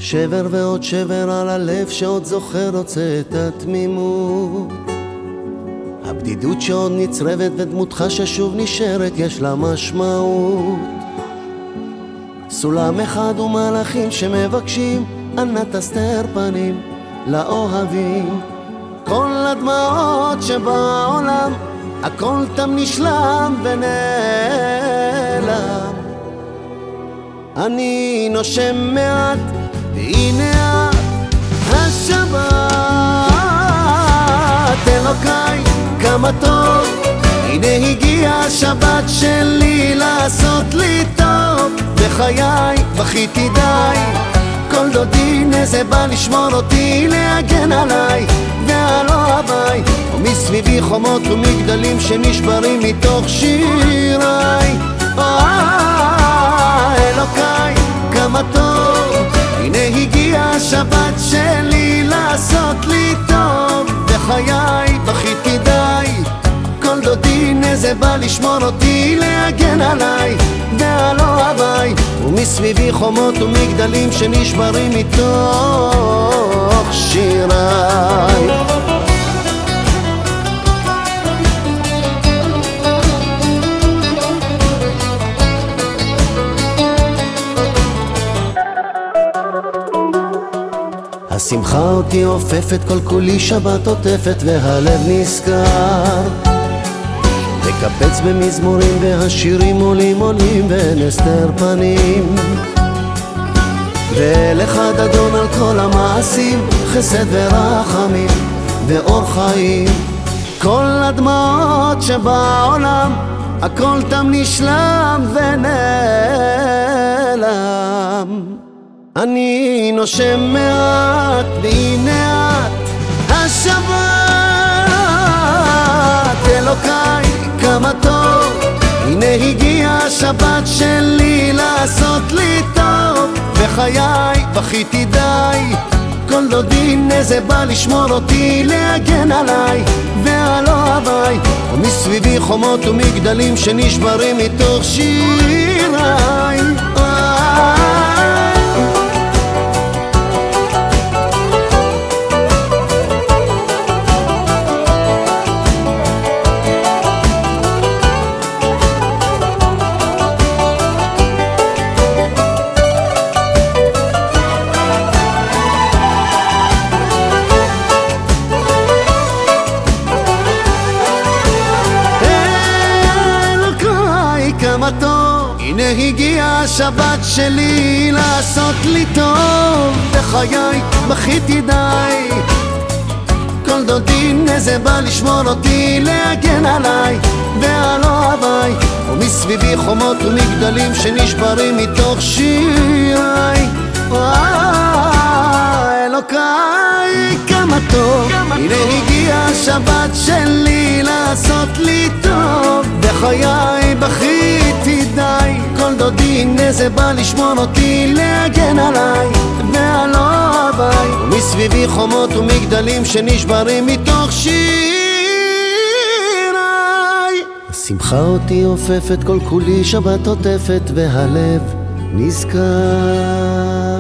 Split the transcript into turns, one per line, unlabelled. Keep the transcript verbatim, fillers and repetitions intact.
שבר ועוד שבר על הלב שעוד זוכר רוצה את התמימות, הבדידות שעוד נצרבת ודמותך ששוב נשארת יש לה משמעות. סולם אחד ומלאכים שמבקשים אנא תסתר פנים לאוהבים, כל הדמעות שבעולם הכל תם נשלם ונעלם. אני נושם מעט והנה את השבת, אלוקיי כמה טוב, הנה הגיעה השבת שלי לעשות לי טוב. בחיי בכיתי די, כל דודי נזה בא לשמור אותי, להגן עליי ועל אוהביי, ומסביבי חומות ומגדלים שנשברים מתוך שיריי. אלוקיי כמה טוב, הנה הגיעה השבת שלי לעשות לי טוב. בחיי בכיתי די, כל דודי נזה בא לשמור אותי, להגן עליי ועל אוהביי, ומסביבי חומות ומגדלים שנשברים מתוך שיריי. השמחה אותי עופפת, כל כולי שבת עוטפת והלב נזכר, מקפץ במזמורים והשירים עולים עולים ואין הסתר פנים, ואל אחד אדון על כל המעשים, חסד ורחמים ואור חיים. כל הדמעות שבעולם הכל תם נשלם ונעלם. אני נושם מעט והנה את השבת, אלוקיי כמה טוב, הנה הגיעה השבת שלי לעשות לי טוב. בחיי בכיתי די, כל דודי נזה בא לשמור אותי, להגן עליי ועל אוהביי, ומסביבי חומות ומגדלים שנשברים מתוך שיריי. כמה טוב, הנה הגיעה השבת שלי לעשות לי טוב. בחיי בכיתי די, כל דודי נזה בא לשמור אותי, להגן עליי ועל אוהביי, ומסביבי חומות ומגדלים שנשברים מתוך שיריי. אלוקיי כמה טוב, הנה הגיעה השבת שלי לעשות לי טוב. בחיי בכיתי די, כל דודי נזה בא לשמור אותי, להגן עליי ועל אוהביי, ומסביבי חומות ומגדלים שנשברים מתוך שיריי. השמחה אותי עופפת, כל כולי שבת עוטפת והלב נזכר.